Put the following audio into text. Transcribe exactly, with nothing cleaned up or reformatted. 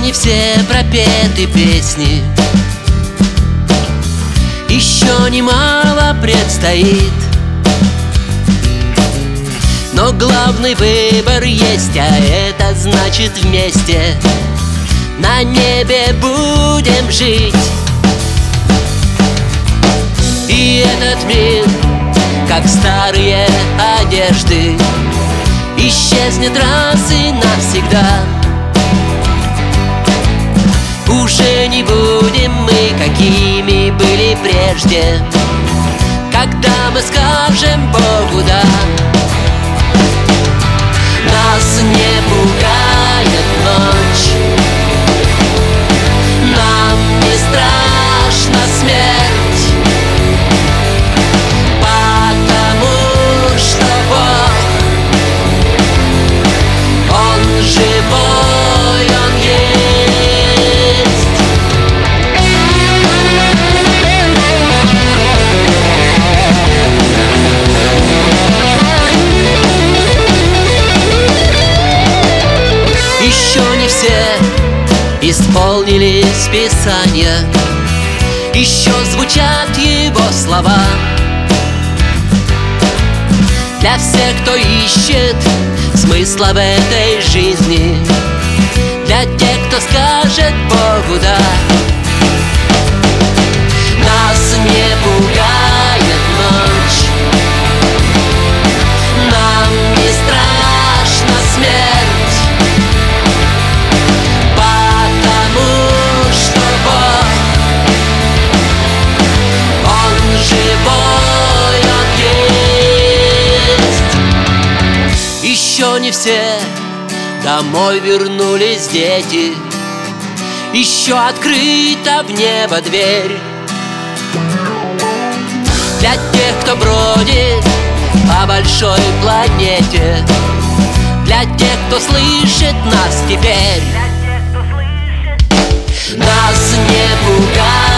не все пропеты песни, еще немало предстоит. Но главный выбор есть, а это значит вместе на небе будем жить. И этот мир, как старые одежды, исчезнет раз и навсегда. Уже не будем мы, какими были прежде, когда мы скажем Богу «да». Нас не пугает ночь, нам не страшна смерть, потому что Бог, Он живой, Он есть. Еще не все исполнились Писания, еще звучат Его слова. Для всех, кто ищет смысла в этой жизни, для тех, кто скажет Богу «да». Нас не пугает ночь, нам не страшна смерть, потому что Бог, Он живой, Он есть. Еще не все домой вернулись дети, еще открыта в небо дверь. Для тех, кто бродит по большой планете, для тех, кто слышит нас теперь. Нас не пугает